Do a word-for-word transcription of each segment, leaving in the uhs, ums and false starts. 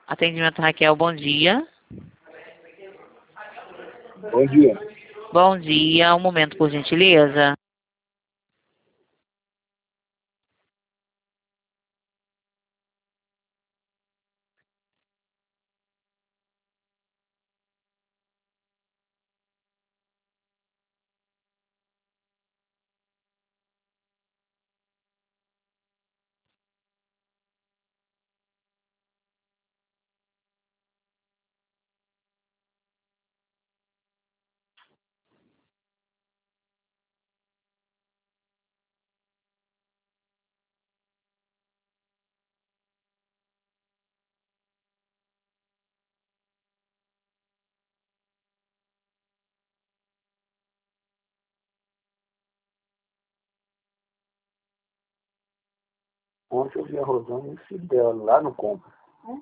Atendimento Raquel, bom dia. Bom dia. Bom dia, um momento, por gentileza. Ontem eu vi a Rosana e o dela lá no compra.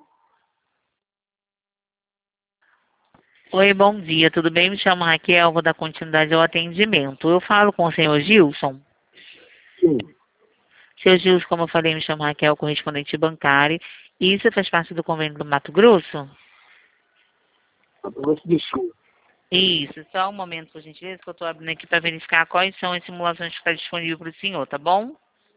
Oi, bom dia, tudo bem? Me chamo Raquel, vou dar continuidade ao atendimento. Eu falo com o senhor Gilson. Sim. Seu Gilson, como eu falei, me chamo Raquel, correspondente bancário. E isso faz parte do convênio do Mato Grosso? Mato Grosso do Sul. Isso, só um momento, por gentileza, que eu estou abrindo aqui para verificar quais são as simulações que estão disponíveis para o senhor, tá bom?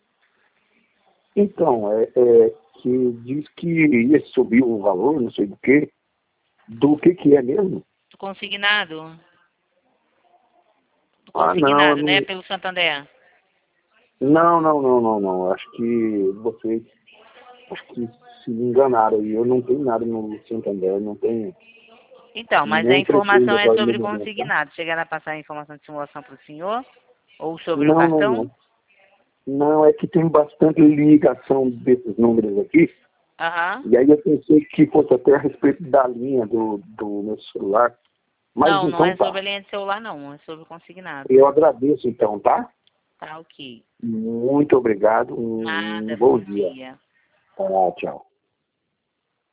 Então, é, é que diz que ia subir o valor, não sei do que. Do que que é mesmo? Consignado? Ah, não, Consignado, eu né, não, pelo Santander. não, não, não, não, não. Acho que vocês, acho que se me enganaram aí. Eu não tenho nada no Santander, não tenho Então, mas a nem pretendo informação é agora no sobre momento, tá? consignado. Chegaram a passar a informação de simulação para o senhor? Ou sobre o Não, não, cartão? não. Não, é que tem bastante ligação desses números aqui. Aham. E aí eu pensei que fosse até a respeito da linha do, do meu celular. Mas Não, não então é tá. sobre a linha de celular, não. É sobre consignado. Eu agradeço então, tá? Tá ok. Muito obrigado. Um, um Nada, bom bom dia. dia. Tá, tchau.